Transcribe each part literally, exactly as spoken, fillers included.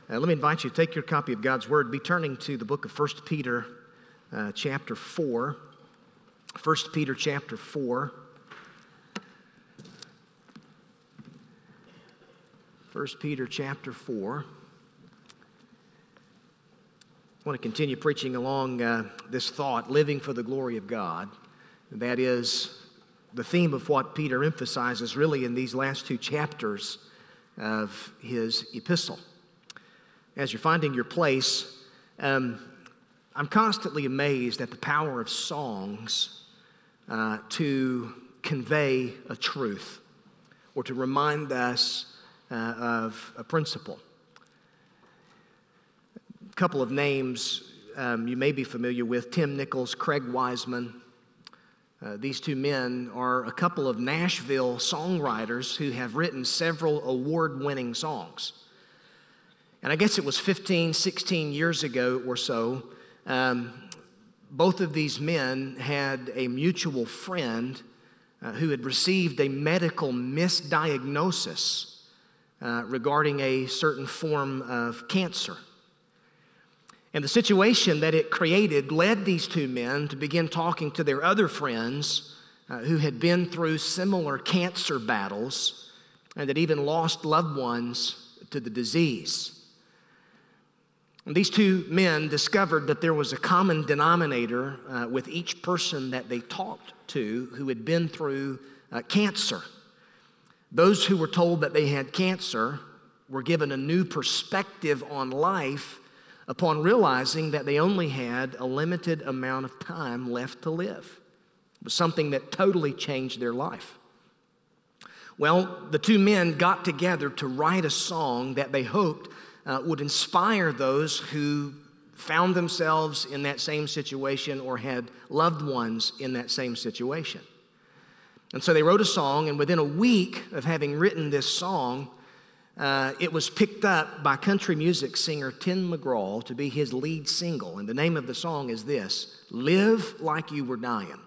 Uh, let me invite you to take your copy of God's Word. Be turning to the book of First Peter uh, chapter four. First Peter chapter four. First Peter chapter four. I want to continue preaching along uh, this thought, living for the glory of God. That is the theme of what Peter emphasizes really in these last two chapters of his epistle. As you're finding your place, um, I'm constantly amazed at the power of songs uh, to convey a truth or to remind us uh, of a principle. A couple of names um, you may be familiar with: Tim Nichols, Craig Wiseman. Uh, these two men are a couple of Nashville songwriters who have written several award-winning songs. And I guess it was fifteen, sixteen years ago or so, um, both of these men had a mutual friend uh, who had received a medical misdiagnosis uh, regarding a certain form of cancer. And the situation that it created led these two men to begin talking to their other friends uh, who had been through similar cancer battles and that even lost loved ones to the disease. And these two men discovered that there was a common denominator uh, with each person that they talked to who had been through uh, cancer. Those who were told that they had cancer were given a new perspective on life upon realizing that they only had a limited amount of time left to live. It was something that totally changed their life. Well, the two men got together to write a song that they hoped Uh, would inspire those who found themselves in that same situation or had loved ones in that same situation. And so they wrote a song, and within a week of having written this song, uh, it was picked up by country music singer Tim McGraw to be his lead single. And the name of the song is this: Live Like You Were Dying.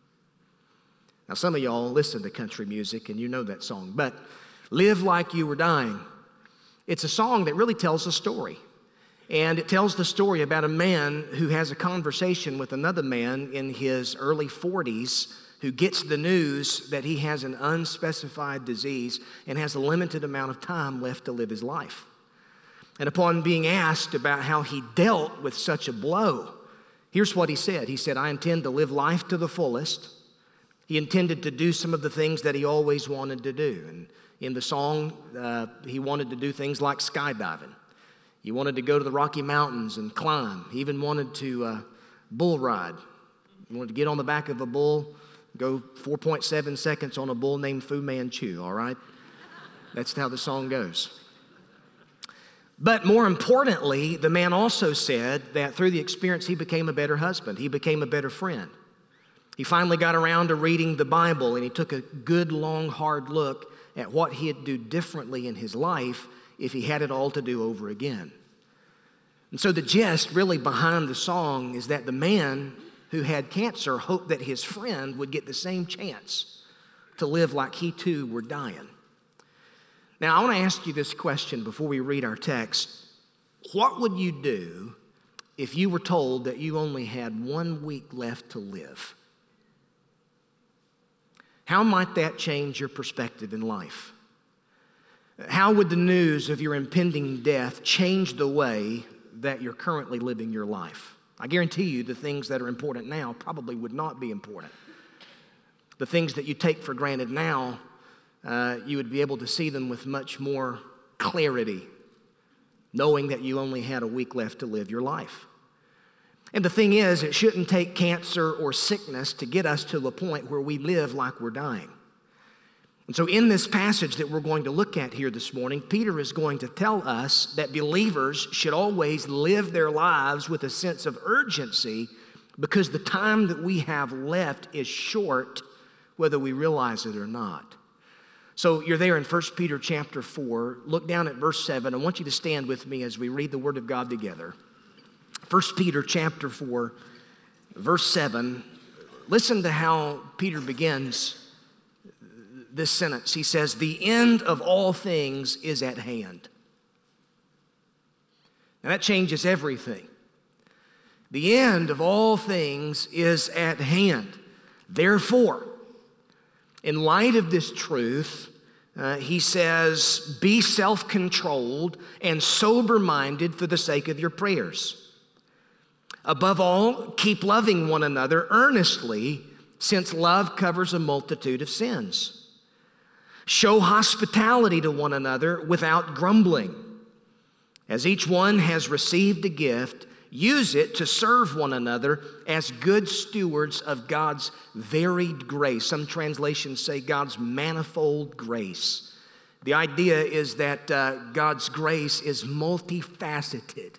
Now, some of y'all listen to country music and you know that song, but Live Like You Were Dying. It's a song that really tells a story. And it tells the story about a man who has a conversation with another man in his early forties who gets the news that he has an unspecified disease and has a limited amount of time left to live his life. And upon being asked about how he dealt with such a blow, here's what he said. He said, "I intend to live life to the fullest." He intended to do some of the things that he always wanted to do. And in the song, uh, he wanted to do things like skydiving. He wanted to go to the Rocky Mountains and climb. He even wanted to uh, bull ride. He wanted to get on the back of a bull, go four point seven seconds on a bull named Fu Manchu, all right? That's how the song goes. But more importantly, the man also said that through the experience, he became a better husband. He became a better friend. He finally got around to reading the Bible, and he took a good, long, hard look at what he'd do differently in his life if he had it all to do over again. And so the gist really behind the song is that the man who had cancer hoped that his friend would get the same chance to live like he too were dying. Now, I want to ask you this question before we read our text. What would you do if you were told that you only had one week left to live? How might that change your perspective in life? How would the news of your impending death change the way that you're currently living your life? I guarantee you the things that are important now probably would not be important. The things that you take for granted now, uh, you would be able to see them with much more clarity, knowing that you only had a week left to live your life. And the thing is, it shouldn't take cancer or sickness to get us to the point where we live like we're dying. And so in this passage that we're going to look at here this morning, Peter is going to tell us that believers should always live their lives with a sense of urgency because the time that we have left is short, whether we realize it or not. So you're there in First Peter chapter four. Look down at verse seven. I want you to stand with me as we read the Word of God together. First Peter chapter four, verse seven. Listen to how Peter begins this sentence. He says, "The end of all things is at hand." And that changes everything. The end of all things is at hand. Therefore, in light of this truth, uh, he says, be self-controlled and sober-minded for the sake of your prayers. Above all, keep loving one another earnestly, since love covers a multitude of sins. Show hospitality to one another without grumbling. As each one has received a gift, use it to serve one another as good stewards of God's varied grace. Some translations say God's manifold grace. The idea is that uh, God's grace is multifaceted.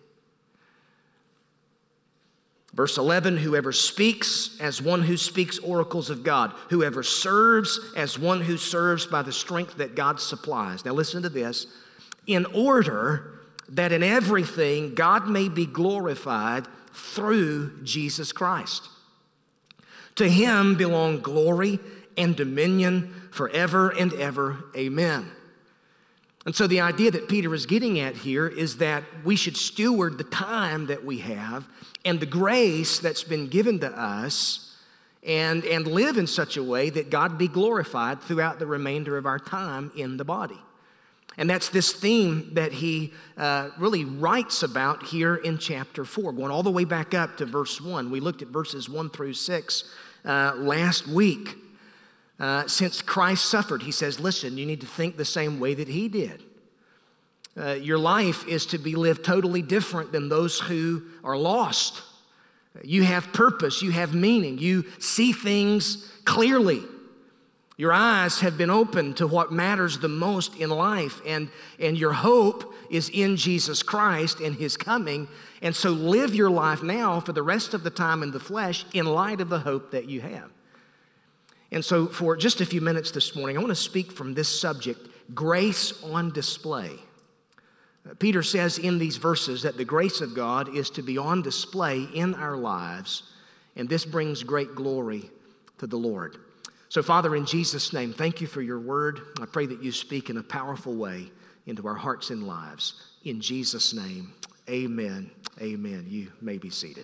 Verse eleven, whoever speaks as one who speaks oracles of God, whoever serves as one who serves by the strength that God supplies. Now listen to this. In order that in everything God may be glorified through Jesus Christ. To him belong glory and dominion forever and ever. Amen. And so the idea that Peter is getting at here is that we should steward the time that we have and the grace that's been given to us and, and live in such a way that God be glorified throughout the remainder of our time in the body. And that's this theme that he uh, really writes about here in chapter four, going all the way back up to verse one. We looked at verses one through six uh, last week. Uh, since Christ suffered, he says, listen, you need to think the same way that he did. Uh, your life is to be lived totally different than those who are lost. You have purpose, you have meaning, you see things clearly. Your eyes have been opened to what matters the most in life, and, and your hope is in Jesus Christ and his coming. And so live your life now for the rest of the time in the flesh in light of the hope that you have. And so for just a few minutes this morning, I want to speak from this subject, grace on display. Uh, Peter says in these verses that the grace of God is to be on display in our lives, and this brings great glory to the Lord. So, Father, in Jesus' name, thank you for your word. I pray that you speak in a powerful way into our hearts and lives. In Jesus' name, amen, amen. You may be seated.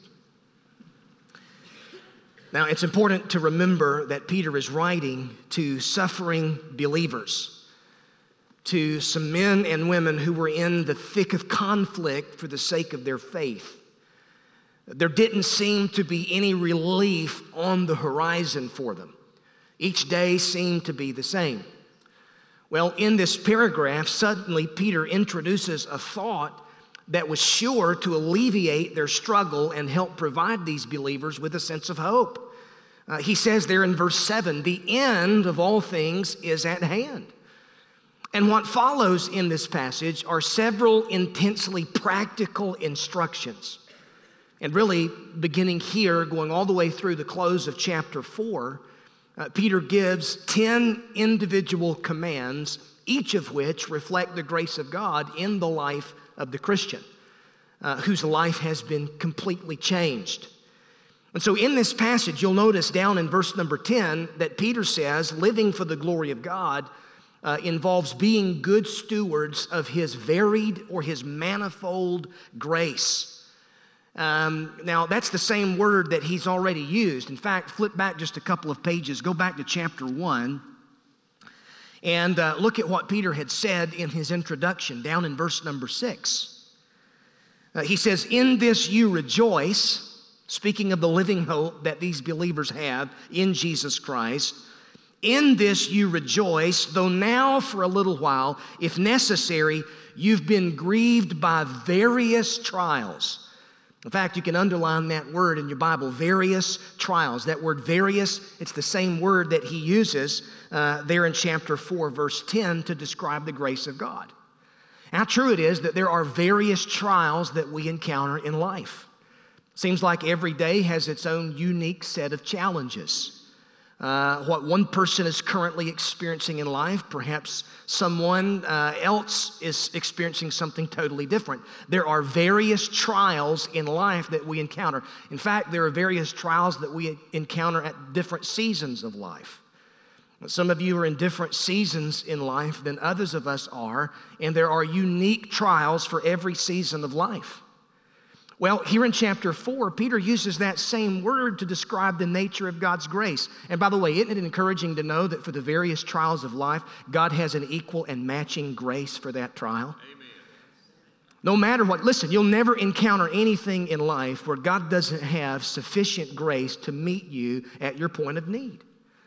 Now, it's important to remember that Peter is writing to suffering believers, to some men and women who were in the thick of conflict for the sake of their faith. There didn't seem to be any relief on the horizon for them. Each day seemed to be the same. Well, in this paragraph, suddenly Peter introduces a thought that was sure to alleviate their struggle and help provide these believers with a sense of hope. Uh, he says there in verse seven, the end of all things is at hand. And what follows in this passage are several intensely practical instructions. And really, beginning here, going all the way through the close of chapter four, Uh, Peter gives ten individual commands, each of which reflect the grace of God in the life of the Christian, uh, whose life has been completely changed. And so in this passage, you'll notice down in verse number ten that Peter says living for the glory of God uh, involves being good stewards of his varied or his manifold grace. Um, now, that's the same word that he's already used. In fact, flip back just a couple of pages. Go back to chapter one and uh, look at what Peter had said in his introduction down in verse number six. Uh, he says, in this you rejoice, speaking of the living hope that these believers have in Jesus Christ. In this you rejoice, though now for a little while, if necessary, you've been grieved by various trials. In fact, you can underline that word in your Bible, various trials. That word various, it's the same word that he uses uh, there in chapter four, verse ten, to describe the grace of God. How true it is that there are various trials that we encounter in life. Seems like every day has its own unique set of challenges. Uh, what one person is currently experiencing in life, perhaps someone uh, else is experiencing something totally different. There are various trials in life that we encounter. In fact, there are various trials that we encounter at different seasons of life. Some of you are in different seasons in life than others of us are, and there are unique trials for every season of life. Well, here in chapter four, Peter uses that same word to describe the nature of God's grace. And by the way, isn't it encouraging to know that for the various trials of life, God has an equal and matching grace for that trial? Amen. No matter what, listen, you'll never encounter anything in life where God doesn't have sufficient grace to meet you at your point of need.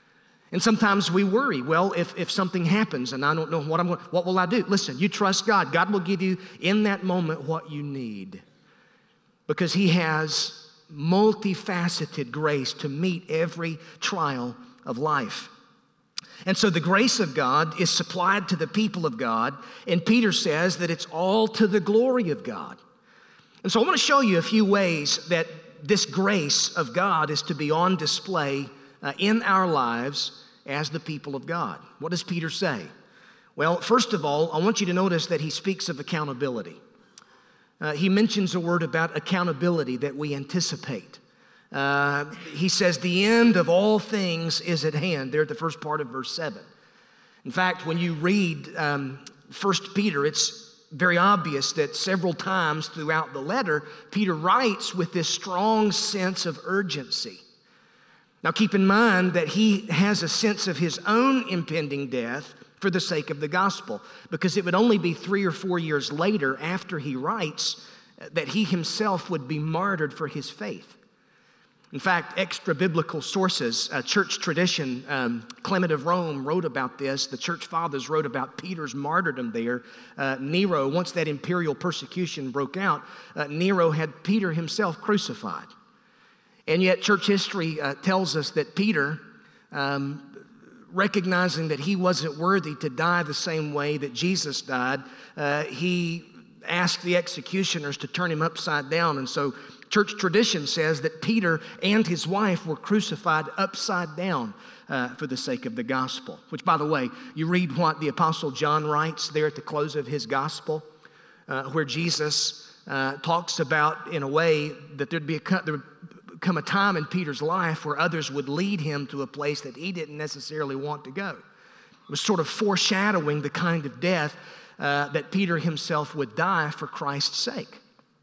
And sometimes we worry, well, if, if something happens and I don't know what I'm going, what will I do? Listen, you trust God. God will give you in that moment what you need, because He has multifaceted grace to meet every trial of life. And so the grace of God is supplied to the people of God, and Peter says that it's all to the glory of God. And so I want to show you a few ways that this grace of God is to be on display uh, in our lives as the people of God. What does Peter say? Well, first of all, I want you to notice that he speaks of accountability. Uh, he mentions a word about accountability that we anticipate. Uh, he says, the end of all things is at hand, there at the first part of verse seven. In fact, when you read um, First Peter, it's very obvious that several times throughout the letter, Peter writes with this strong sense of urgency. Now keep in mind that he has a sense of his own impending death for the sake of the gospel, because it would only be three or four years later after he writes that he himself would be martyred for his faith. In fact, extra-biblical sources, uh, church tradition, um, Clement of Rome wrote about this. The church fathers wrote about Peter's martyrdom there. Uh, Nero, once that imperial persecution broke out, uh, Nero had Peter himself crucified. And yet church history uh, tells us that Peter, um, recognizing that he wasn't worthy to die the same way that Jesus died, uh, he asked the executioners to turn him upside down. And so church tradition says that Peter and his wife were crucified upside down uh, for the sake of the gospel. Which, by the way, you read what the Apostle John writes there at the close of his gospel, uh, where Jesus uh, talks about, in a way, that there'd be a, there would come a time in Peter's life where others would lead him to a place that he didn't necessarily want to go. It was sort of foreshadowing the kind of death uh, that Peter himself would die for Christ's sake.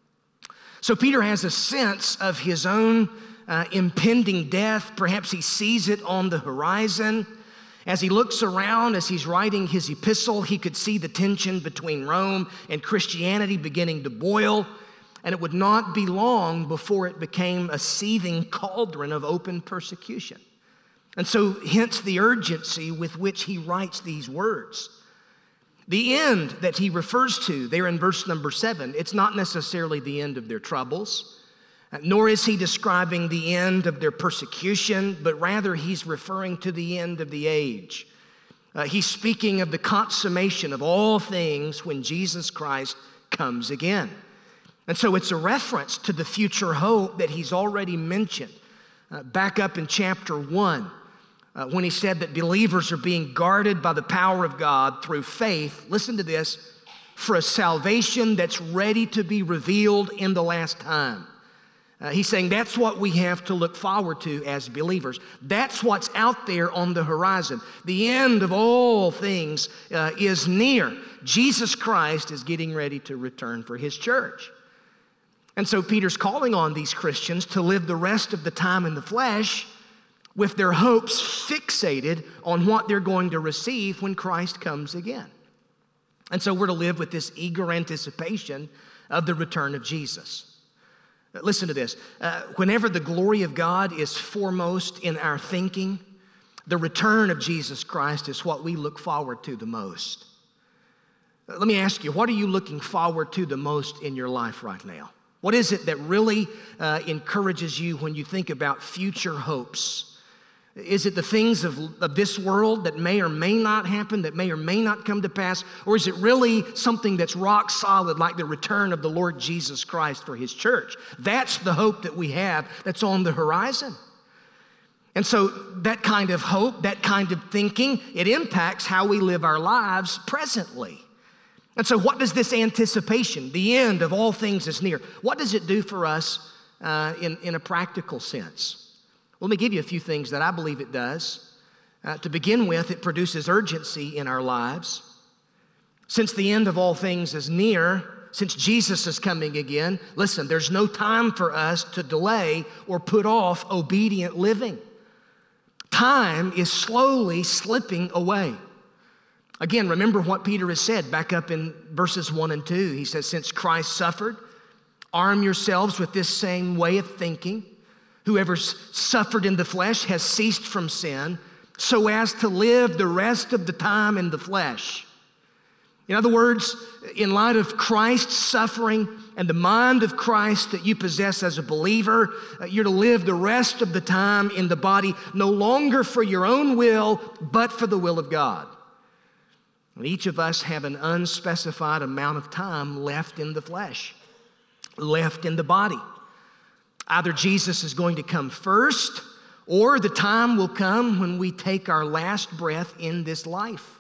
So Peter has a sense of his own uh, impending death. Perhaps he sees it on the horizon. As he looks around, as he's writing his epistle, he could see the tension between Rome and Christianity beginning to boil. And it would not be long before it became a seething cauldron of open persecution. And so hence the urgency with which he writes these words. The end that he refers to there in verse number seven, it's not necessarily the end of their troubles, nor is he describing the end of their persecution, but rather he's referring to the end of the age. Uh, he's speaking of the consummation of all things when Jesus Christ comes again. And so it's a reference to the future hope that he's already mentioned uh, back up in chapter one. Uh, when he said that believers are being guarded by the power of God through faith, listen to this, for a salvation that's ready to be revealed in the last time. Uh, he's saying that's what we have to look forward to as believers. That's what's out there on the horizon. The end of all things uh, is near. Jesus Christ is getting ready to return for his church. And so Peter's calling on these Christians to live the rest of the time in the flesh with their hopes fixated on what they're going to receive when Christ comes again. And so we're to live with this eager anticipation of the return of Jesus. Listen to this. Uh, whenever the glory of God is foremost in our thinking, the return of Jesus Christ is what we look forward to the most. Uh, let me ask you, what are you looking forward to the most in your life right now? What is it that really uh, encourages you when you think about future hopes? Is it the things of, of this world that may or may not happen, that may or may not come to pass? Or is it really something that's rock solid, like the return of the Lord Jesus Christ for his church? That's the hope that we have that's on the horizon. And so that kind of hope, that kind of thinking, it impacts how we live our lives presently. And so what does this anticipation, the end of all things is near, what does it do for us uh, in, in a practical sense? Let me give you a few things that I believe it does. Uh, to begin with, it produces urgency in our lives. Since the end of all things is near, since Jesus is coming again, listen, there's no time for us to delay or put off obedient living. Time is slowly slipping away. Again, remember what Peter has said back up in verses one and two. He says, since Christ suffered, arm yourselves with this same way of thinking. Whoever suffered in the flesh has ceased from sin, so as to live the rest of the time in the flesh. In other words, in light of Christ's suffering and the mind of Christ that you possess as a believer, you're to live the rest of the time in the body, no longer for your own will, but for the will of God. And each of us have an unspecified amount of time left in the flesh, left in the body. Either Jesus is going to come first, or the time will come when we take our last breath in this life.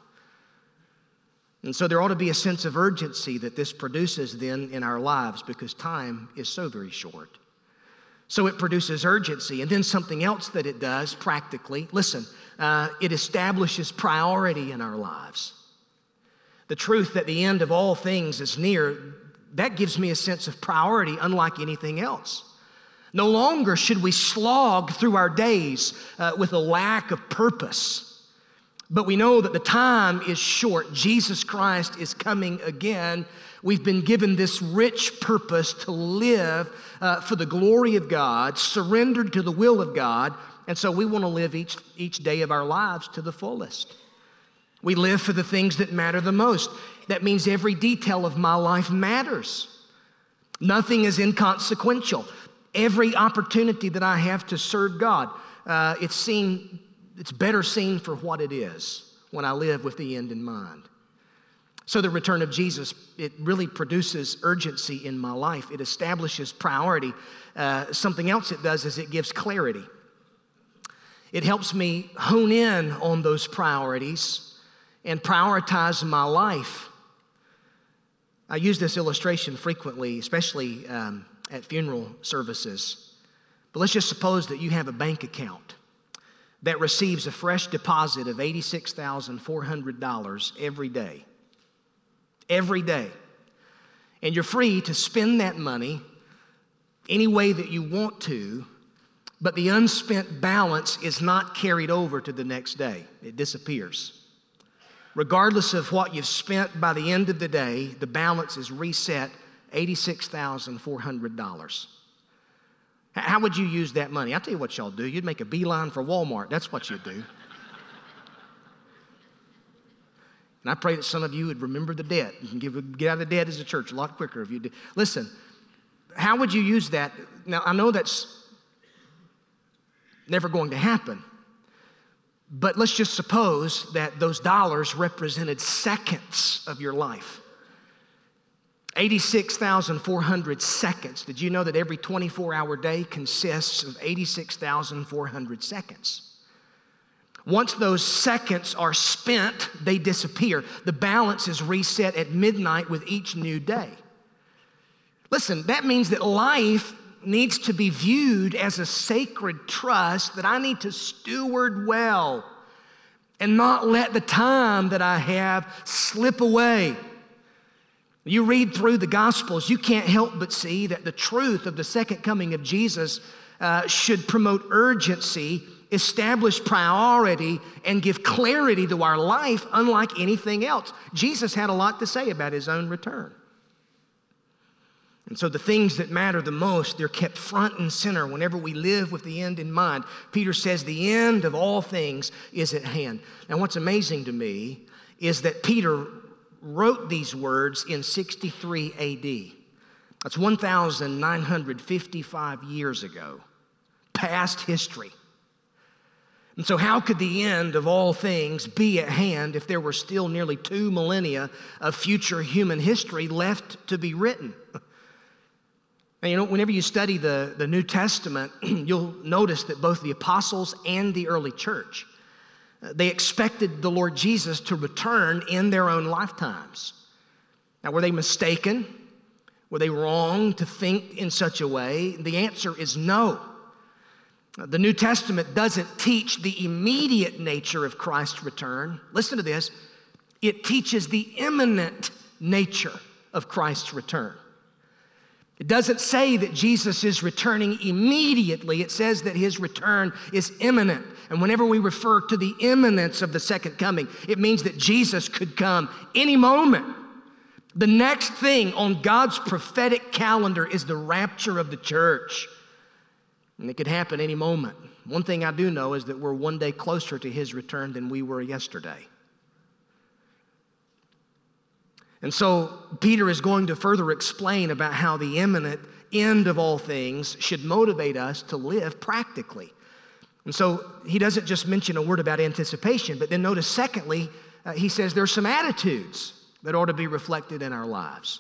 And so there ought to be a sense of urgency that this produces then in our lives, because time is so very short. So it produces urgency. And then something else that it does practically, listen, uh, it establishes priority in our lives. The truth that the end of all things is near, that gives me a sense of priority unlike anything else. No longer should we slog through our days uh, with a lack of purpose. But we know that the time is short. Jesus Christ is coming again. We've been given this rich purpose to live uh, for the glory of God, surrendered to the will of God. And so we want to live each, each day of our lives to the fullest. We live for the things that matter the most. That means every detail of my life matters. Nothing is inconsequential. Every opportunity that I have to serve God, uh, it's seen, it's better seen for what it is when I live with the end in mind. So the return of Jesus, it really produces urgency in my life. It establishes priority. Uh, something else it does is it gives clarity. It helps me hone in on those priorities and prioritize my life. I use this illustration frequently, especially um, at funeral services. But let's just suppose that you have a bank account that receives a fresh deposit of eighty-six thousand four hundred dollars every day. Every day. And you're free to spend that money any way that you want to, but the unspent balance is not carried over to the next day. It disappears. Regardless of what you've spent, by the end of the day, the balance is reset eighty-six thousand four hundred dollars. How would you use that money? I'll tell you what y'all do. You'd make a beeline for Walmart. That's what you'd do. And I pray that some of you would remember the debt. You can give, get out of the debt as a church a lot quicker if you do. Listen, how would you use that? Now, I know that's never going to happen. But let's just suppose that those dollars represented seconds of your life. eighty-six thousand four hundred seconds. Did you know that every twenty-four hour day consists of eighty-six thousand four hundred seconds? Once those seconds are spent, they disappear. The balance is reset at midnight with each new day. Listen, that means that life needs to be viewed as a sacred trust that I need to steward well and not let the time that I have slip away. You read through the Gospels, you can't help but see that the truth of the second coming of Jesus uh, should promote urgency, establish priority, and give clarity to our life unlike anything else. Jesus had a lot to say about his own return. And so the things that matter the most, they're kept front and center whenever we live with the end in mind. Peter says the end of all things is at hand. Now what's amazing to me is that Peter wrote these words in sixty-three A D. That's one thousand nine hundred fifty-five years ago, past history. And so how could the end of all things be at hand if there were still nearly two millennia of future human history left to be written? And you know, whenever you study the, the New Testament, you'll notice that both the apostles and the early church, uh, they expected the Lord Jesus to return in their own lifetimes. Now, were they mistaken? Were they wrong to think in such a way? The answer is no. The New Testament doesn't teach the immediate nature of Christ's return. Listen to this. It teaches the imminent nature of Christ's return. It doesn't say that Jesus is returning immediately. It says that his return is imminent. And whenever we refer to the imminence of the second coming, it means that Jesus could come any moment. The next thing on God's prophetic calendar is the rapture of the church. And it could happen any moment. One thing I do know is that we're one day closer to his return than we were yesterday. And so Peter is going to further explain about how the imminent end of all things should motivate us to live practically. And so he doesn't just mention a word about anticipation, but then notice secondly, uh, he says there's some attitudes that ought to be reflected in our lives.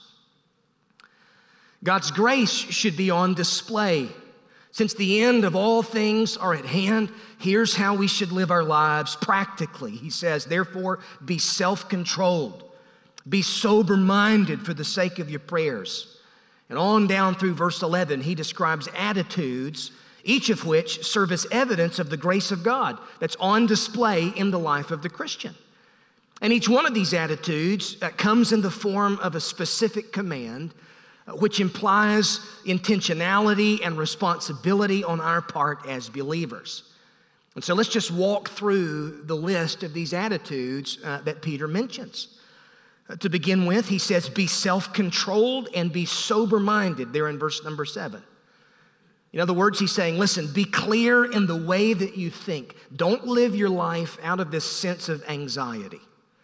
God's grace should be on display. Since the end of all things are at hand, here's how we should live our lives practically. He says, therefore, be self-controlled. Be sober-minded for the sake of your prayers. And on down through verse eleven, he describes attitudes, each of which serve as evidence of the grace of God that's on display in the life of the Christian. And each one of these attitudes uh, comes in the form of a specific command, uh, which implies intentionality and responsibility on our part as believers. And so let's just walk through the list of these attitudes uh, that Peter mentions. To begin with, he says, be self-controlled and be sober-minded, there in verse number seven. In other words, he's saying, listen, be clear in the way that you think. Don't live your life out of this sense of anxiety.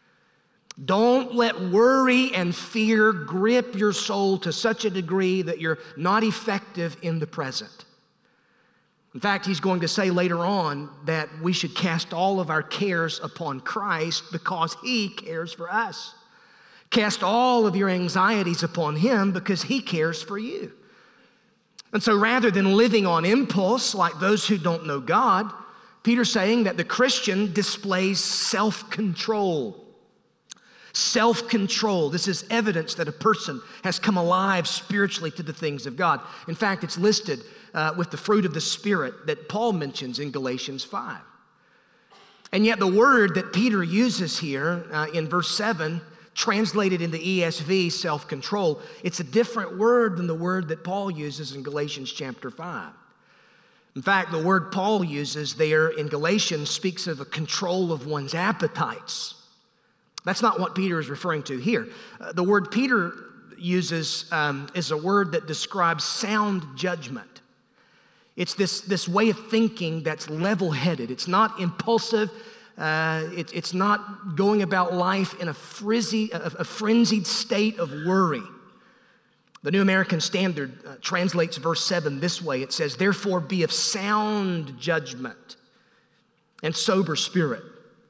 Don't let worry and fear grip your soul to such a degree that you're not effective in the present. In fact, he's going to say later on that we should cast all of our cares upon Christ because he cares for us. Cast all of your anxieties upon him because he cares for you. And so rather than living on impulse like those who don't know God, Peter's saying that the Christian displays self-control. Self-control. This is evidence that a person has come alive spiritually to the things of God. In fact, it's listed uh, with the fruit of the Spirit that Paul mentions in Galatians five. And yet the word that Peter uses here uh, in verse seven, translated in the E S V, self-control, it's a different word than the word that Paul uses in Galatians chapter five. In fact, the word Paul uses there in Galatians speaks of a control of one's appetites. That's not what Peter is referring to here. Uh, the word Peter uses um, is a word that describes sound judgment. It's this, this way of thinking that's level-headed. It's not impulsive. Uh, it, it's not going about life in a, frizzy, a, a frenzied state of worry. The New American Standard uh, translates verse seven this way. It says, therefore be of sound judgment and sober spirit.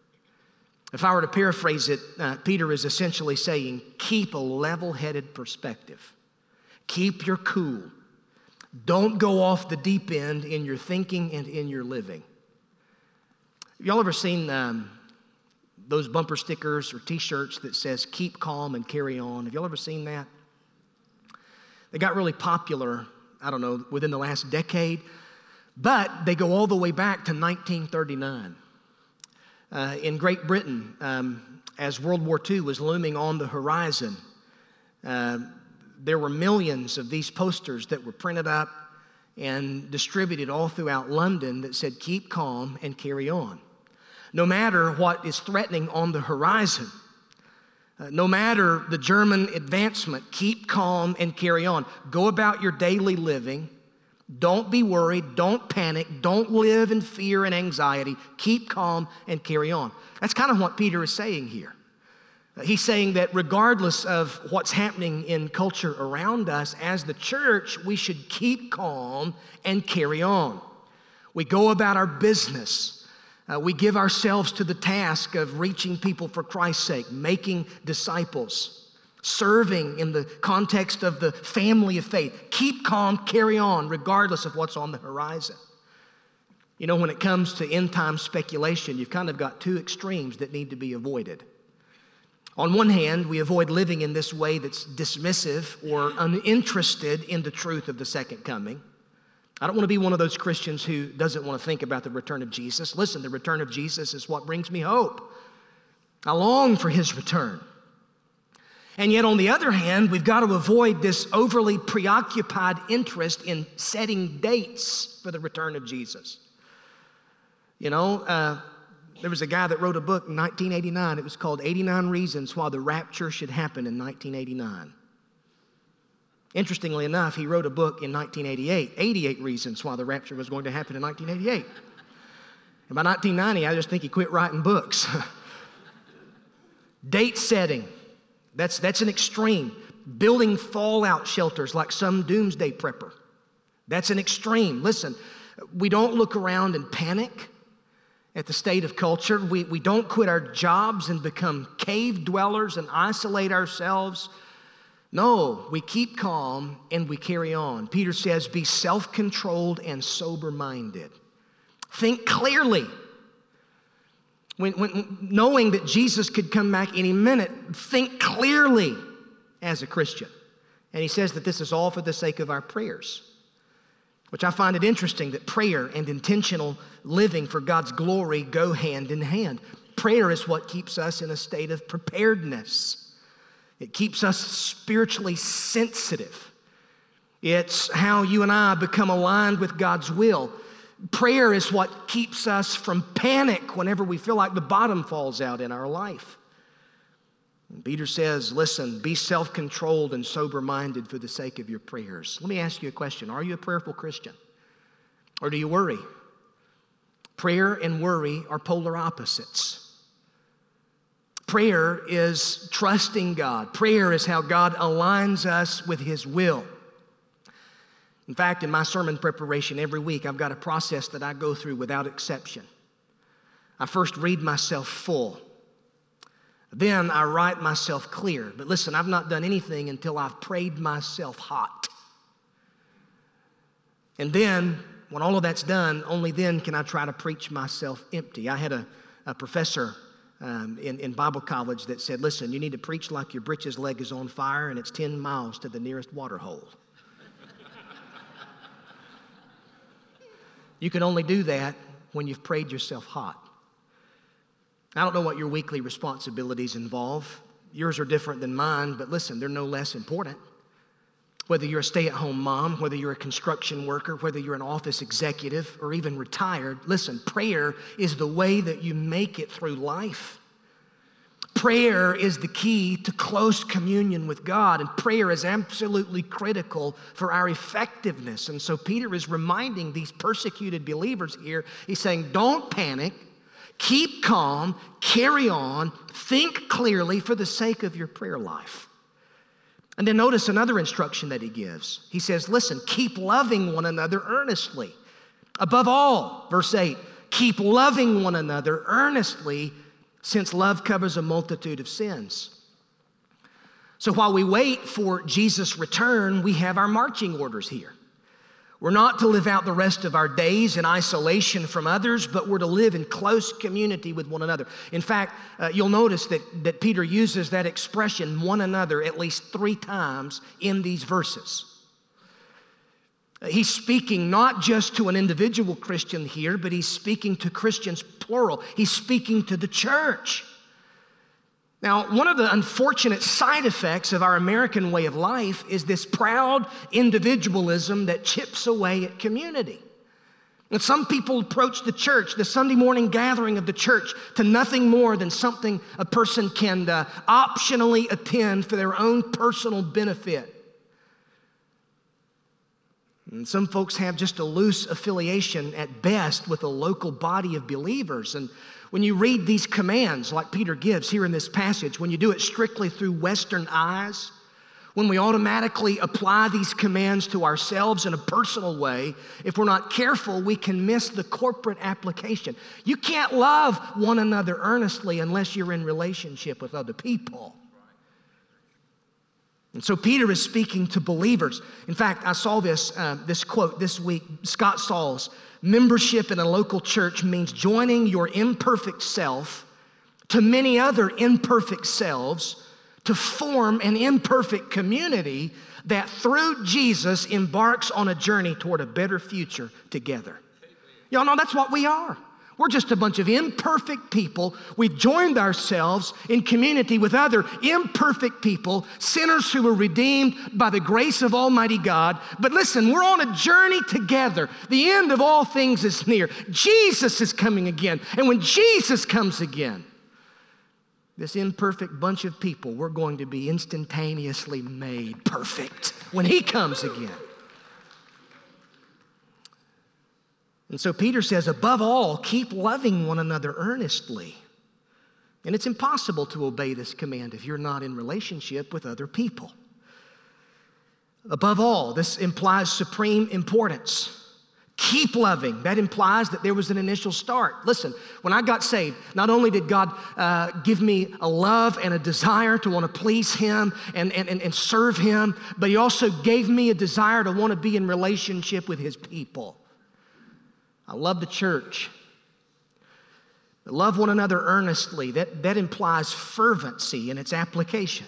If I were to paraphrase it, uh, Peter is essentially saying, keep a level-headed perspective. Keep your cool. Don't go off the deep end in your thinking and in your living. Y'all ever seen um, those bumper stickers or t-shirts that says, keep calm and carry on? Have y'all ever seen that? They got really popular, I don't know, within the last decade, but they go all the way back to nineteen thirty-nine. Uh, in Great Britain, um, as World War Two was looming on the horizon, uh, there were millions of these posters that were printed up and distributed all throughout London that said, keep calm and carry on. No matter what is threatening on the horizon, uh, no matter the German advancement, keep calm and carry on. Go about your daily living. Don't be worried. Don't panic. Don't live in fear and anxiety. Keep calm and carry on. That's kind of what Peter is saying here. Uh, he's saying that regardless of what's happening in culture around us, as the church, we should keep calm and carry on. We go about our business. Uh, we give ourselves to the task of reaching people for Christ's sake, making disciples, serving in the context of the family of faith. Keep calm, carry on, regardless of what's on the horizon. You know, when it comes to end-time speculation, you've kind of got two extremes that need to be avoided. On one hand, we avoid living in this way that's dismissive or uninterested in the truth of the second coming. I don't want to be one of those Christians who doesn't want to think about the return of Jesus. Listen, the return of Jesus is what brings me hope. I long for his return. And yet, on the other hand, we've got to avoid this overly preoccupied interest in setting dates for the return of Jesus. You know, uh, there was a guy that wrote a book in nineteen eighty-nine. It was called eighty-nine Reasons Why the Rapture Should Happen in nineteen eighty-nine. Interestingly enough, he wrote a book in nineteen eighty-eight, eighty-eight Reasons Why the Rapture was going to happen in nineteen eighty-eight. And by nineteen ninety, I just think he quit writing books. Date setting. That's, that's an extreme. Building fallout shelters like some doomsday prepper. That's an extreme. Listen, we don't look around and panic at the state of culture. We, we don't quit our jobs and become cave dwellers and isolate ourselves. No, we keep calm and we carry on. Peter says, be self-controlled and sober-minded. Think clearly. When, when, knowing that Jesus could come back any minute, think clearly as a Christian. And he says that this is all for the sake of our prayers, which I find it interesting that prayer and intentional living for God's glory go hand in hand. Prayer is what keeps us in a state of preparedness. It keeps us spiritually sensitive. It's how you and I become aligned with God's will. Prayer is what keeps us from panic whenever we feel like the bottom falls out in our life. And Peter says, listen, be self-controlled and sober-minded for the sake of your prayers. Let me ask you a question. Are you a prayerful Christian? Or do you worry? Prayer and worry are polar opposites. Prayer is trusting God. Prayer is how God aligns us with His will. In fact, in my sermon preparation every week, I've got a process that I go through without exception. I first read myself full. Then I write myself clear. But listen, I've not done anything until I've prayed myself hot. And then, when all of that's done, only then can I try to preach myself empty. I had a, a professor um, in, in Bible college that said, listen, you need to preach like your britches leg is on fire and it's ten miles to the nearest water hole. You can only do that when you've prayed yourself hot. I don't know what your weekly responsibilities involve. Yours are different than mine, but listen, they're no less important. Whether you're a stay-at-home mom, whether you're a construction worker, whether you're an office executive, or even retired, listen, prayer is the way that you make it through life. Prayer is the key to close communion with God, and prayer is absolutely critical for our effectiveness. And so Peter is reminding these persecuted believers here, he's saying, don't panic, keep calm, carry on, think clearly for the sake of your prayer life. And then notice another instruction that he gives. He says, listen, keep loving one another earnestly. Above all, verse eight, keep loving one another earnestly, since love covers a multitude of sins. So while we wait for Jesus' return, we have our marching orders here. We're not to live out the rest of our days in isolation from others, but we're to live in close community with one another. In fact, uh, you'll notice that, that Peter uses that expression, one another, at least three times in these verses. He's speaking not just to an individual Christian here, but he's speaking to Christians plural. He's speaking to the church. Now, one of the unfortunate side effects of our American way of life is this proud individualism that chips away at community. And some people approach the church, the Sunday morning gathering of the church, to nothing more than something a person can uh, optionally attend for their own personal benefit. And some folks have just a loose affiliation at best with a local body of believers. And when you read these commands like Peter gives here in this passage, when you do it strictly through Western eyes, when we automatically apply these commands to ourselves in a personal way, if we're not careful, we can miss the corporate application. You can't love one another earnestly unless you're in relationship with other people. And so Peter is speaking to believers. In fact, I saw this, uh, this quote this week, Scott Sauls. Membership in a local church means joining your imperfect self to many other imperfect selves to form an imperfect community that through Jesus embarks on a journey toward a better future together. Y'all know that's what we are. We're just a bunch of imperfect people. We've joined ourselves in community with other imperfect people, sinners who were redeemed by the grace of Almighty God. But listen, we're on a journey together. The end of all things is near. Jesus is coming again. And when Jesus comes again, this imperfect bunch of people, we're going to be instantaneously made perfect when He comes again. And so Peter says, above all, keep loving one another earnestly. And it's impossible to obey this command if you're not in relationship with other people. Above all, this implies supreme importance. Keep loving. That implies that there was an initial start. Listen, when I got saved, not only did God uh, give me a love and a desire to want to please Him and, and, and, and serve Him, but He also gave me a desire to want to be in relationship with His people. I love the church. Love one another earnestly. That, that implies fervency in its application.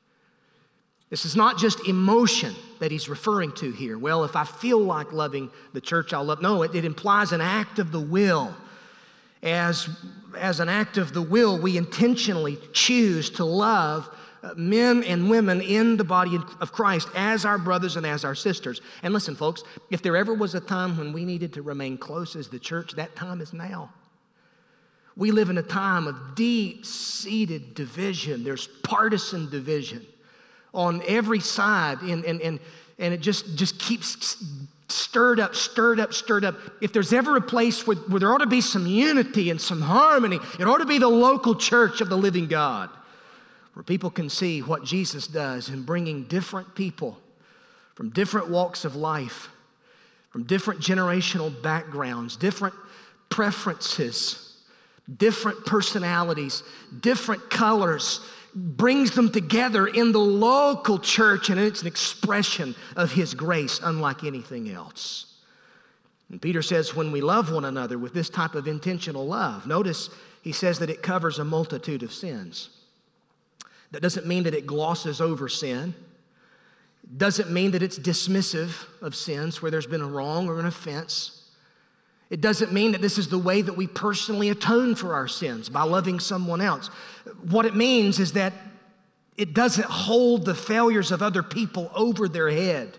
This is not just emotion that he's referring to here. Well, if I feel like loving the church, I'll love. No, it, it implies an act of the will. As, as an act of the will, we intentionally choose to love men and women in the body of Christ as our brothers and as our sisters. And listen, folks, if there ever was a time when we needed to remain close as the church, that time is now. We live in a time of deep-seated division. There's partisan division on every side, and, and, and, and it just, just keeps stirred up, stirred up, stirred up. If there's ever a place where, where there ought to be some unity and some harmony, it ought to be the local church of the living God, where people can see what Jesus does in bringing different people from different walks of life, from different generational backgrounds, different preferences, different personalities, different colors, brings them together in the local church, and it's an expression of His grace unlike anything else. And Peter says when we love one another with this type of intentional love, notice he says that it covers a multitude of sins. That doesn't mean that it glosses over sin. It doesn't mean that it's dismissive of sins where there's been a wrong or an offense. It doesn't mean that this is the way that we personally atone for our sins, by loving someone else. What it means is that it doesn't hold the failures of other people over their head.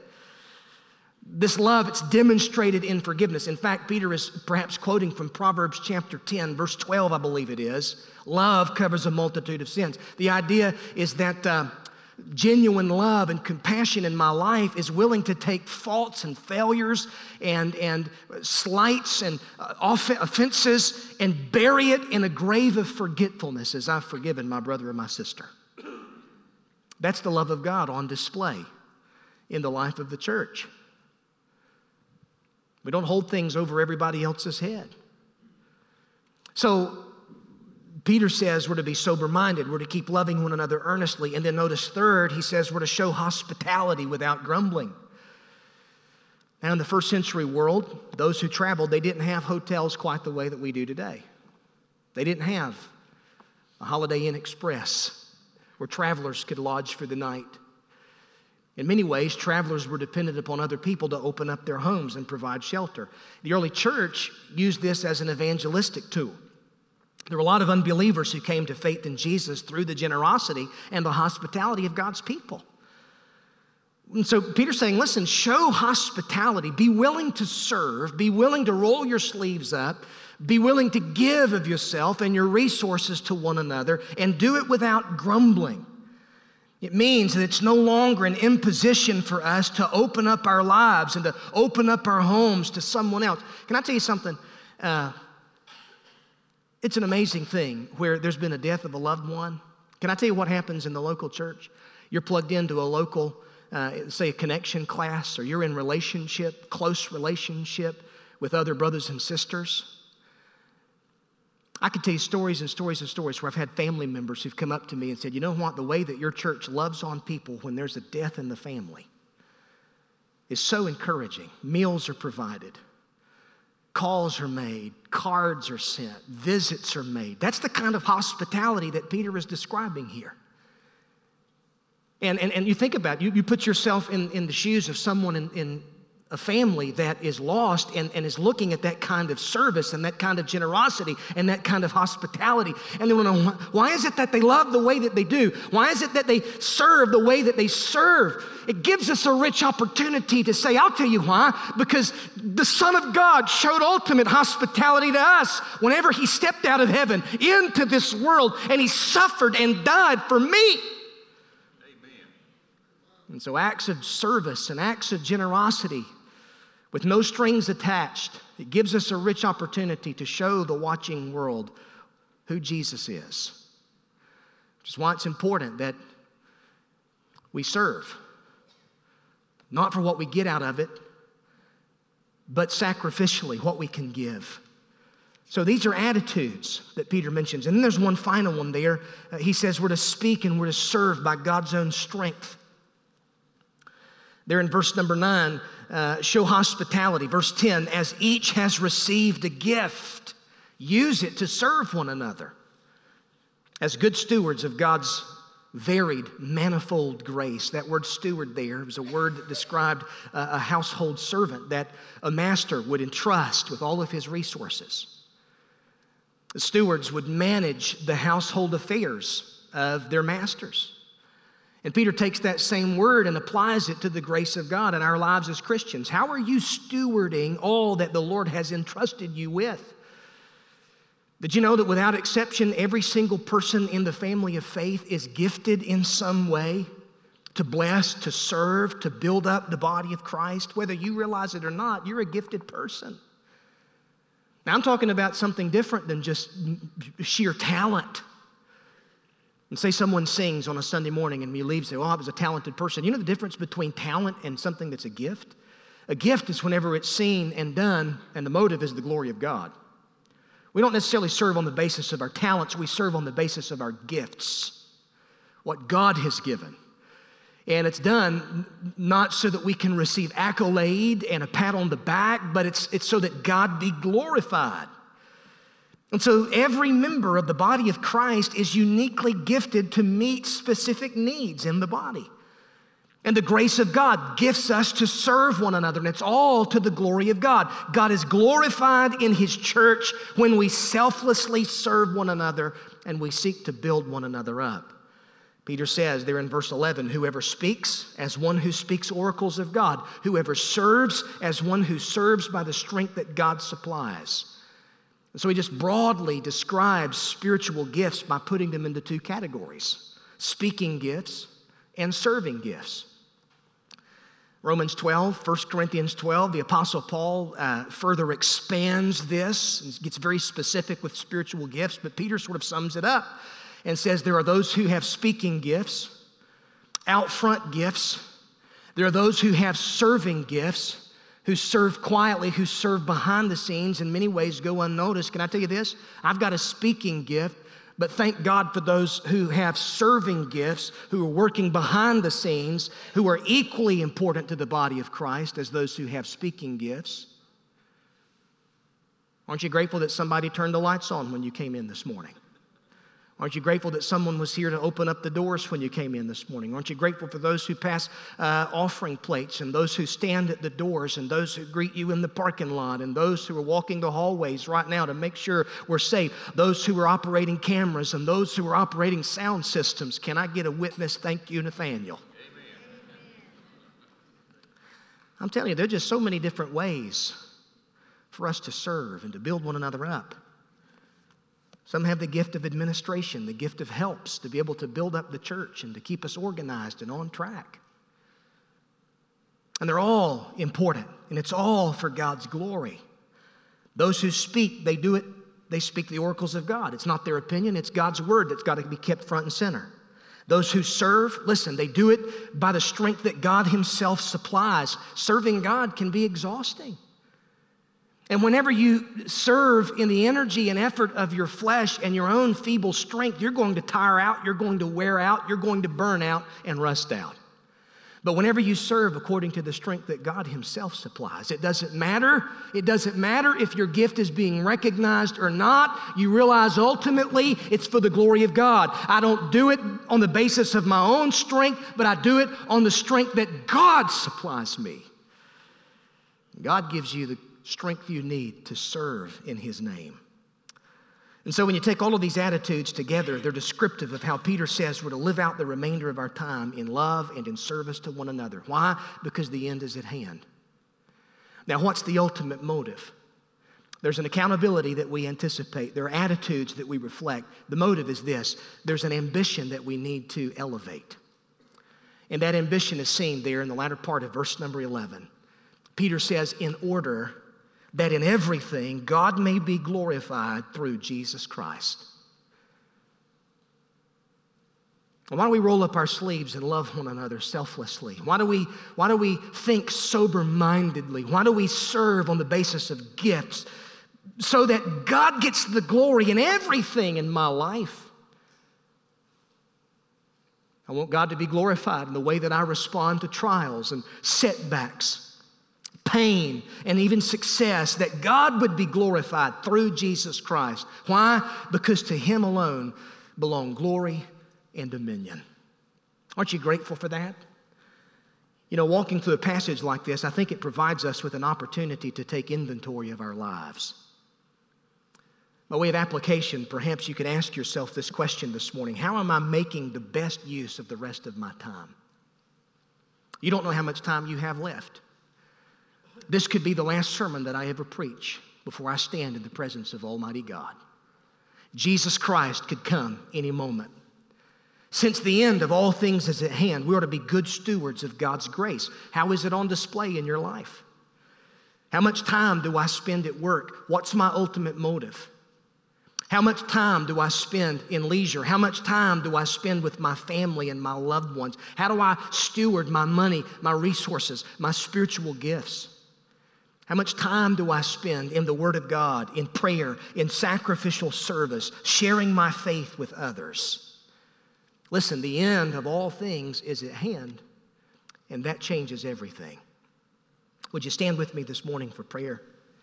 This love, it's demonstrated in forgiveness. In fact, Peter is perhaps quoting from Proverbs chapter ten, verse twelve, I believe it is. Love covers a multitude of sins. The idea is that uh, genuine love and compassion in my life is willing to take faults and failures and, and slights and uh, off- offenses and bury it in a grave of forgetfulness as I've forgiven my brother or my sister. That's the love of God on display in the life of the church. We don't hold things over everybody else's head. So Peter says we're to be sober-minded. We're to keep loving one another earnestly. And then notice third, he says we're to show hospitality without grumbling. Now in the first century world, those who traveled, they didn't have hotels quite the way that we do today. They didn't have a Holiday Inn Express where travelers could lodge for the night. In many ways, travelers were dependent upon other people to open up their homes and provide shelter. The early church used this as an evangelistic tool. There were a lot of unbelievers who came to faith in Jesus through the generosity and the hospitality of God's people. And so Peter's saying, listen, show hospitality. Be willing to serve. Be willing to roll your sleeves up. Be willing to give of yourself and your resources to one another, and do it without grumbling. It means that it's no longer an imposition for us to open up our lives and to open up our homes to someone else. Can I tell you something? Uh, it's an amazing thing where there's been a death of a loved one. Can I tell you what happens in the local church? You're plugged into a local, uh, say a connection class, or you're in relationship, close relationship with other brothers and sisters. I could tell you stories and stories and stories where I've had family members who've come up to me and said, you know what, the way that your church loves on people when there's a death in the family is so encouraging. Meals are provided, calls are made, cards are sent, visits are made. That's the kind of hospitality that Peter is describing here. And, and, and you think about it, you, you put yourself in, in the shoes of someone in, in a family that is lost and, and is looking at that kind of service and that kind of generosity and that kind of hospitality. And they want to know, why is it that they love the way that they do? Why is it that they serve the way that they serve? It gives us a rich opportunity to say, I'll tell you why. Because the Son of God showed ultimate hospitality to us whenever he stepped out of heaven into this world and he suffered and died for me. And so acts of service and acts of generosity with no strings attached, it gives us a rich opportunity to show the watching world who Jesus is. Which is why it's important that we serve, not for what we get out of it, but sacrificially, what we can give. So these are attitudes that Peter mentions. And then there's one final one there. Uh, he says we're to speak and we're to serve by God's own strength. There in verse number nine, uh, show hospitality. Verse ten, as each has received a gift, use it to serve one another as good stewards of God's varied, manifold grace. That word steward there was a word that described a, a household servant that a master would entrust with all of his resources. The stewards would manage the household affairs of their masters. And Peter takes that same word and applies it to the grace of God in our lives as Christians. How are you stewarding all that the Lord has entrusted you with? Did you know that without exception, every single person in the family of faith is gifted in some way to bless, to serve, to build up the body of Christ? Whether you realize it or not, you're a gifted person. Now, I'm talking about something different than just sheer talent. And say someone sings on a Sunday morning and we leave and say, well, I was a talented person. You know the difference between talent and something that's a gift? A gift is whenever it's seen and done and the motive is the glory of God. We don't necessarily serve on the basis of our talents. We serve on the basis of our gifts, what God has given. And it's done not so that we can receive accolade and a pat on the back, but it's, it's so that God be glorified. And so every member of the body of Christ is uniquely gifted to meet specific needs in the body. And the grace of God gifts us to serve one another, and it's all to the glory of God. God is glorified in His church when we selflessly serve one another and we seek to build one another up. Peter says there in verse eleven, whoever speaks as one who speaks oracles of God, whoever serves as one who serves by the strength that God supplies. And so he just broadly describes spiritual gifts by putting them into two categories, speaking gifts and serving gifts. Romans twelve, First Corinthians twelve, the Apostle Paul uh, further expands this. He gets very specific with spiritual gifts, but Peter sort of sums it up and says there are those who have speaking gifts, out front gifts. There are those who have serving gifts, who serve quietly, who serve behind the scenes, in many ways go unnoticed. Can I tell you this? I've got a speaking gift, but thank God for those who have serving gifts, who are working behind the scenes, who are equally important to the body of Christ as those who have speaking gifts. Aren't you grateful that somebody turned the lights on when you came in this morning? Aren't you grateful that someone was here to open up the doors when you came in this morning? Aren't you grateful for those who pass uh, offering plates and those who stand at the doors and those who greet you in the parking lot and those who are walking the hallways right now to make sure we're safe, those who are operating cameras and those who are operating sound systems? Can I get a witness? Thank you, Nathaniel. Amen. I'm telling you, there are just so many different ways for us to serve and to build one another up. Some have the gift of administration, the gift of helps to be able to build up the church and to keep us organized and on track. And they're all important, and it's all for God's glory. Those who speak, they do it, they speak the oracles of God. It's not their opinion, it's God's word that's got to be kept front and center. Those who serve, listen, they do it by the strength that God Himself supplies. Serving God can be exhausting. And whenever you serve in the energy and effort of your flesh and your own feeble strength, you're going to tire out, you're going to wear out, you're going to burn out and rust out. But whenever you serve according to the strength that God Himself supplies, it doesn't matter. It doesn't matter if your gift is being recognized or not. You realize ultimately it's for the glory of God. I don't do it on the basis of my own strength, but I do it on the strength that God supplies me. God gives you the strength you need to serve in his name. And so when you take all of these attitudes together, they're descriptive of how Peter says we're to live out the remainder of our time in love and in service to one another. Why? Because the end is at hand. Now, what's the ultimate motive? There's an accountability that we anticipate. There are attitudes that we reflect. The motive is this. There's an ambition that we need to elevate. And that ambition is seen there in the latter part of verse number eleven. Peter says, in order that in everything God may be glorified through Jesus Christ. Why do we roll up our sleeves and love one another selflessly? Why do we, why do we think sober-mindedly? Why do we serve on the basis of gifts? So that God gets the glory in everything in my life. I want God to be glorified in the way that I respond to trials and setbacks, pain, and even success, that God would be glorified through Jesus Christ. Why? Because to him alone belong glory and dominion. Aren't you grateful for that? You know, walking through a passage like this, I think it provides us with an opportunity to take inventory of our lives. By way of application, perhaps you could ask yourself this question this morning. How am I making the best use of the rest of my time? You don't know how much time you have left. This could be the last sermon that I ever preach before I stand in the presence of Almighty God. Jesus Christ could come any moment. Since the end of all things is at hand, we are to be good stewards of God's grace. How is it on display in your life? How much time do I spend at work? What's my ultimate motive? How much time do I spend in leisure? How much time do I spend with my family and my loved ones? How do I steward my money, my resources, my spiritual gifts? How much time do I spend in the Word of God, in prayer, in sacrificial service, sharing my faith with others? Listen, the end of all things is at hand, and that changes everything. Would you stand with me this morning for prayer?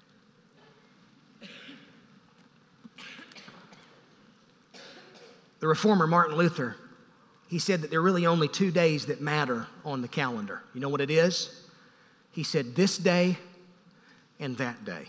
The reformer Martin Luther, he said that there are really only two days that matter on the calendar. You know what it is? He said this day and that day.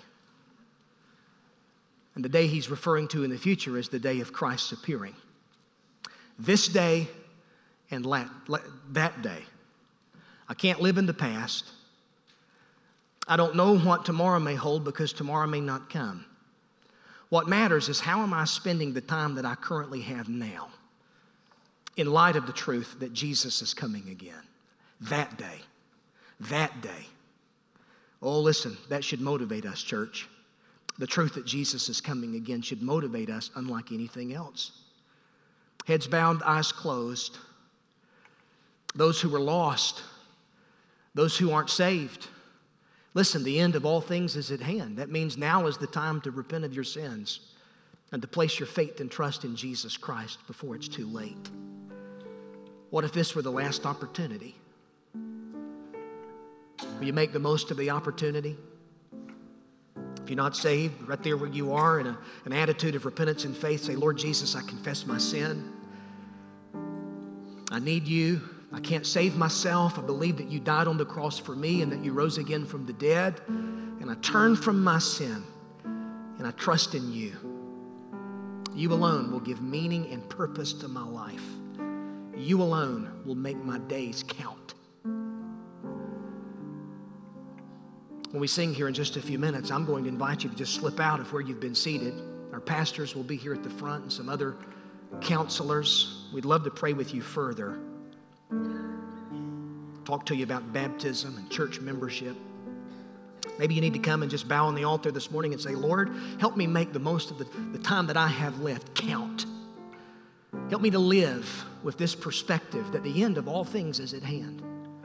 And the day he's referring to in the future is the day of Christ's appearing. This day and la- la- that day. I can't live in the past. I don't know what tomorrow may hold because tomorrow may not come. What matters is how am I spending the time that I currently have now in light of the truth that Jesus is coming again. That day. That day. Oh, listen, that should motivate us, church. The truth that Jesus is coming again should motivate us unlike anything else. Heads bowed, eyes closed. Those who were lost, those who aren't saved. Listen, the end of all things is at hand. That means now is the time to repent of your sins and to place your faith and trust in Jesus Christ before it's too late. What if this were the last opportunity? Will you make the most of the opportunity? If you're not saved, right there where you are in a, an attitude of repentance and faith, say, Lord Jesus, I confess my sin. I need you. I can't save myself. I believe that you died on the cross for me and that you rose again from the dead. And I turn from my sin and I trust in you. You alone will give meaning and purpose to my life. You alone will make my days count. When we sing here in just a few minutes, I'm going to invite you to just slip out of where you've been seated. Our pastors will be here at the front and some other counselors. We'd love to pray with you further. Talk to you about baptism and church membership. Maybe you need to come and just bow on the altar this morning and say, Lord, help me make the most of the, the time that I have left count. Help me to live with this perspective that the end of all things is at hand.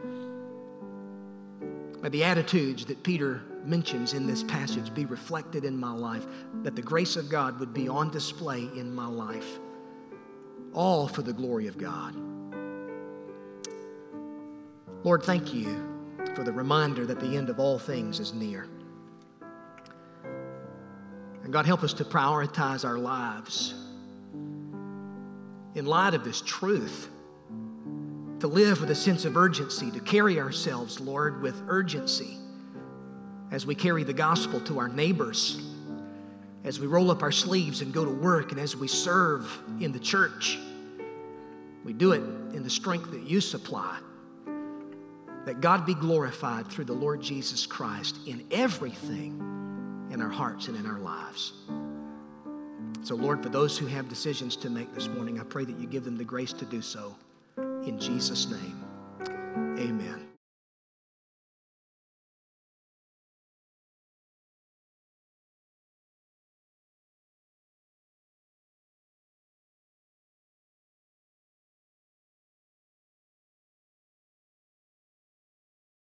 May the attitudes that Peter mentions in this passage be reflected in my life, that the grace of God would be on display in my life, all for the glory of God. Lord, thank you for the reminder that the end of all things is near. And God, help us to prioritize our lives in light of this truth, to live with a sense of urgency, to carry ourselves, Lord, with urgency as we carry the gospel to our neighbors, as we roll up our sleeves and go to work, and as we serve in the church. We do it in the strength that you supply. That God be glorified through the Lord Jesus Christ in everything in our hearts and in our lives. So, Lord, for those who have decisions to make this morning, I pray that you give them the grace to do so. In Jesus' name, amen.